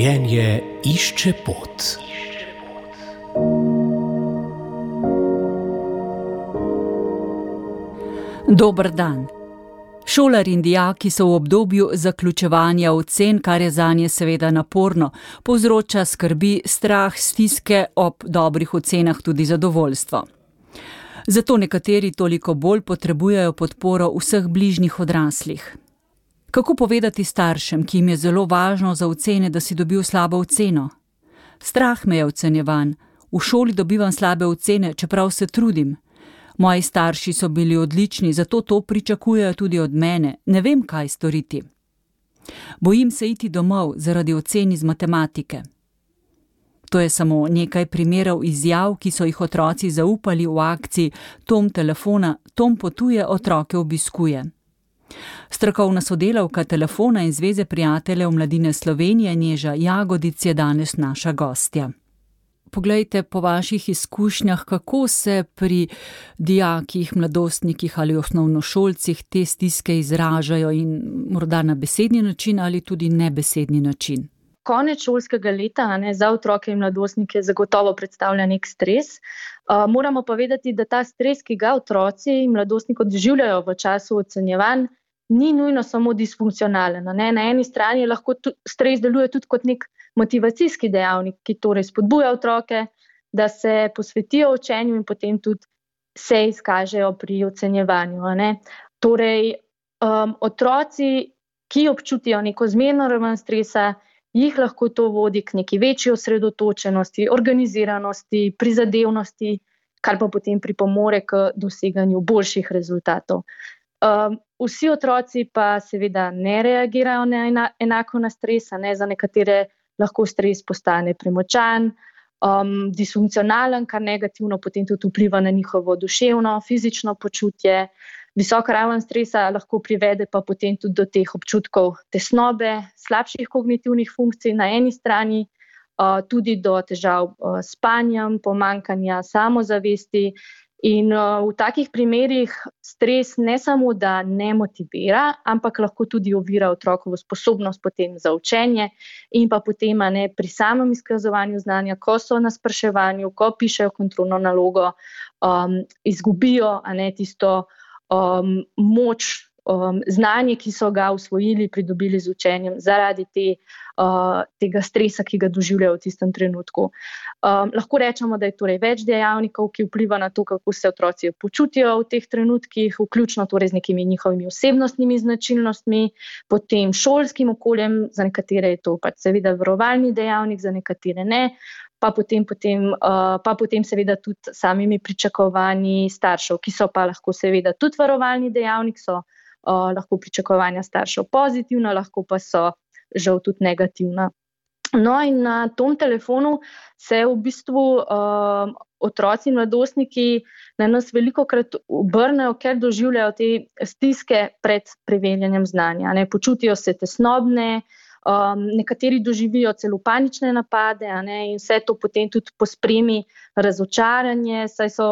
Življenje išče pot. Dober dan. Šolarji in dijaki so v obdobju zaključevanja ocen, kar je zanje seveda naporno, povzroča skrbi, strah, stiske, ob dobrih ocenah tudi zadovoljstvo. Zato nekateri toliko bolj potrebujejo podporo vseh bližnjih odraslih. Kako povedati staršem, ki jim je zelo važno za ocene, da si dobil slabo oceno? Strah me je ocenjevanj. V šoli dobivam slabe ocene, čeprav se trudim. Moji starši so bili odlični, zato to pričakujejo tudi od mene. Ne vem, kaj storiti. Bojim se iti domov zaradi ocen iz matematike. To je samo nekaj primerov izjav, ki so jih otroci zaupali v akciji Tom telefona, Tom potuje, otroke obiskuje. Strokovna sodelavka Telefona in Zveze prijateljev mladine Slovenije Neža Jagodic je danes naša gostja. Poglejte, po vaših izkušnjah, kako se pri dijakih, mladostnikih ali osnovnošolcih te stiske izražajo in morda na besedni način ali tudi nebesedni način? Konec šolskega leta za otroke in mladostnike zagotovo predstavlja nek stres. Moramo pa vedeti, da ta stres, ki ga otroci in mladostniki doživljajo v času ocenjevanj, ni nujno samo disfunkcionalen. Na eni strani lahko stres deluje tudi kot nek motivacijski dejavnik, ki torej spodbuja otroke, da se posvetijo učenju in potem tudi se izkažejo pri ocenjevanju. Torej, otroci, ki občutijo neko zmerno raven stresa, jih lahko to vodi k neki večji osredotočenosti, organiziranosti, prizadevnosti, kar pa potem pripomore k doseganju boljših rezultatov. Vsi otroci pa seveda ne reagirajo enako na stres, za nekatere lahko stres postane premočan, disfunkcionalen, kar negativno potem tudi vpliva na njihovo duševno, fizično počutje. Visoka raven stresa lahko privede pa potem tudi do teh občutkov tesnobe, slabših kognitivnih funkcij na eni strani, tudi do težav s spanjem, pomanjkanja samozavesti. In v takih primerih stres ne samo, da ne motivira, ampak lahko tudi ovira otrokovo sposobnost potem za učenje in pa potem pri samem izkazovanju znanja, ko so na spraševanju, ko pišejo kontrolno nalogo, izgubijo tisto moč, znanje, ki so ga usvojili, pridobili z učenjem zaradi tega stresa, ki ga doživljajo v tistem trenutku. Lahko rečemo, da je torej več dejavnikov, ki vpliva na to, kako se otroci počutijo v teh trenutkih, vključno torej z nekimi njihovimi osebnostnimi značilnostmi, potem šolskim okoljem, za nekatere je to pač seveda varovalni dejavnik, za nekatere ne, pa potem seveda tudi samimi pričakovanji staršev, ki so pa lahko seveda tudi varovalni dejavnik, so lahko pričakovanja staršev pozitivna, lahko pa so žal tudi negativna. No, in na Tom telefonu se v bistvu otroci in mladostniki na nas velikokrat obrnejo, ker doživljajo te stiske pred preverjanjem znanja. Počutijo se tesnobne, nekateri doživijo celo panične napade, in vse to potem tudi pospremi razočaranje, saj so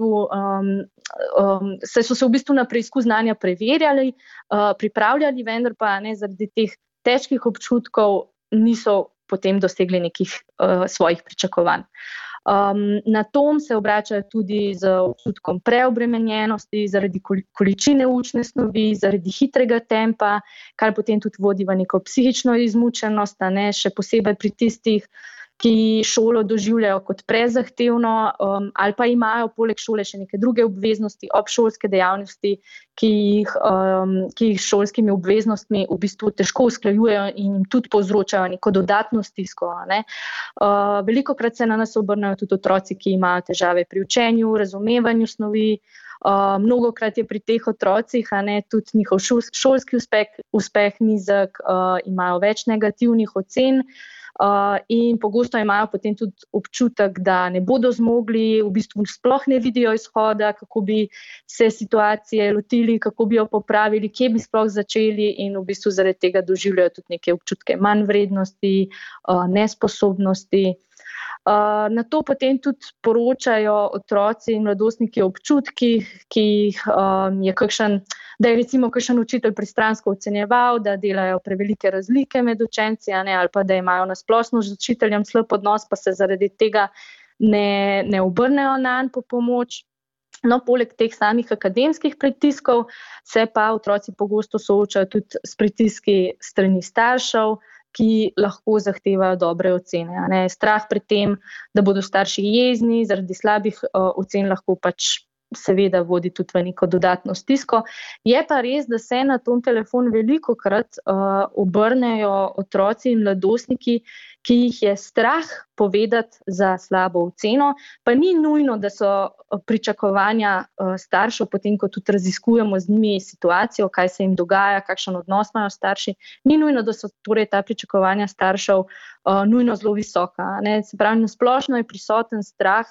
se v bistvu na preizkus znanja preverjali, pripravljali, vendar pa zaradi teh težkih občutkov niso potem dosegli nekih svojih pričakovanj. Na Tom se obračajo tudi z občutkom preobremenjenosti zaradi količine učne snovi, zaradi hitrega tempa, kar potem tudi vodi v neko psihično izmučenost, še posebej pri tistih, ki šolo doživljajo kot prezahtevno ali pa imajo poleg šole še neke druge obveznosti, obšolske dejavnosti, ki jih s šolskimi obveznostmi v bistvu težko usklajujejo in jim tudi povzročajo neko dodatno stisko. Velikokrat se na nas obrnejo tudi otroci, ki imajo težave pri učenju, razumevanju snovi. Mnogokrat je pri teh otrocih tudi njihov šolski uspeh nizek, imajo več negativnih ocen. In pogosto imajo potem tudi občutek, da ne bodo zmogli, v bistvu sploh ne vidijo izhoda, kako bi se situacije lotili, kako bi jo popravili, kje bi sploh začeli, in v bistvu zaradi tega doživljajo tudi neke občutke manjvrednosti, nesposobnosti. Na to potem tudi poročajo otroci in mladostniki o občutkih, ki jih da je recimo kakšen učitelj pristransko ocenjeval, da delajo prevelike razlike med učenci, ali pa da imajo na splošno z učiteljem slab odnos, pa se zaradi tega ne obrnejo nanj po pomoč. No, poleg teh samih akademskih pritiskov se pa otroci pogosto soočajo tudi s pritiski strani staršev, ki lahko zahtevajo dobre ocene. Strah pred tem, da bodo starši jezni, zaradi slabih ocen lahko pač seveda vodi tudi v neko dodatno stisko. Je pa res, da se na tom telefon velikokrat obrnejo otroci in mladostniki, ki jih je strah povedati za slabo oceno, pa ni nujno, da so pričakovanja staršev, potem ko tudi raziskujemo z njimi situacijo, kaj se jim dogaja, kakšen odnos imajo starši, ni nujno, da so torej ta pričakovanja staršev nujno zelo visoka. Se pravi, na splošno je prisoten strah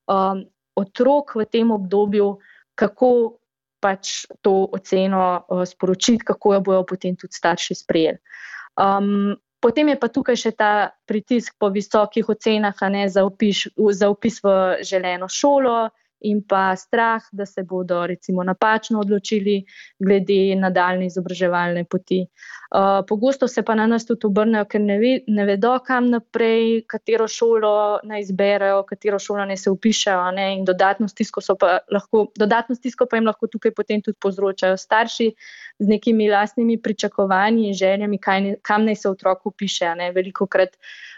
otrok v tem obdobju, kako pač to oceno sporočiti, kako jo bojo potem tudi starši sprejeli. Potem je pa tukaj še ta pritisk po visokih ocenah za vpis v želeno šolo in pa strah, da se bodo recimo napačno odločili glede nadaljnje izobraževalne poti. Pogosto se pa na nas tudi obrnejo, ker ne vedo, kam naprej, katero šolo naj izberejo, katero šolo naj se vpišejo, in dodatno stisko pa jim lahko tukaj potem tudi povzročajo starši z nekimi lastnimi pričakovanji in željami, kam naj se otrok vpiše. Velikokrat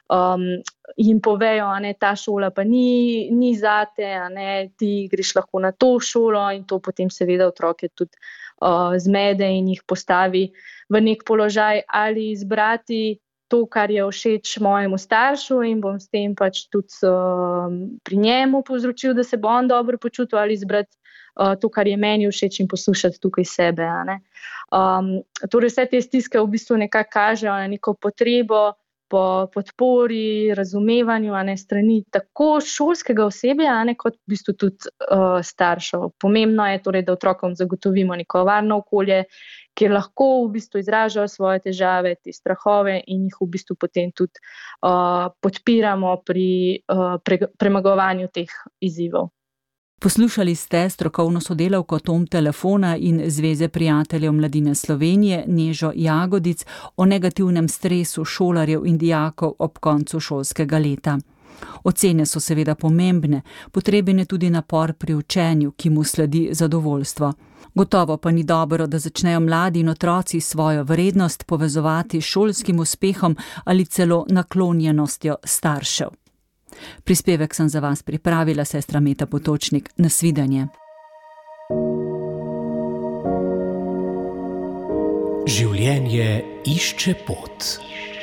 jim povejo, ta šola pa ni zate, ti greš lahko na to šolo, in to potem seveda otroke tudi zmede in jih postavi v nek položaj, ali izbrati to, kar je všeč mojemu staršu in bom s tem pač tudi pri njemu povzročil, da se bo on dobro počutil, ali izbrati to, kar je meni všeč in poslušati tukaj sebe. Torej vse te stiske v bistvu nekako kažejo na neko potrebo po podpori, razumevanju strani tako šolskega osebja, kot v bistvu tudi staršev. Pomembno je torej, da otrokom zagotovimo neko varno okolje, kjer lahko v bistvu izražajo svoje težave, te strahove in jih v bistvu potem tudi podpiramo pri premagovanju teh izzivov. Poslušali ste strokovno sodelavko Tom telefona in Zveze prijateljev mladine Slovenije Nežo Jagodic o negativnem stresu šolarjev in dijakov ob koncu šolskega leta. Ocene so seveda pomembne, potreben je tudi napor pri učenju, ki mu sledi zadovoljstvo. Gotovo pa ni dobro, da začnejo mladi in otroci svojo vrednost povezovati s šolskim uspehom ali celo naklonjenostjo staršev. Prispevek sem za vas pripravila sestra Meta Potočnik. Nasvidenje. Življenje išče pot.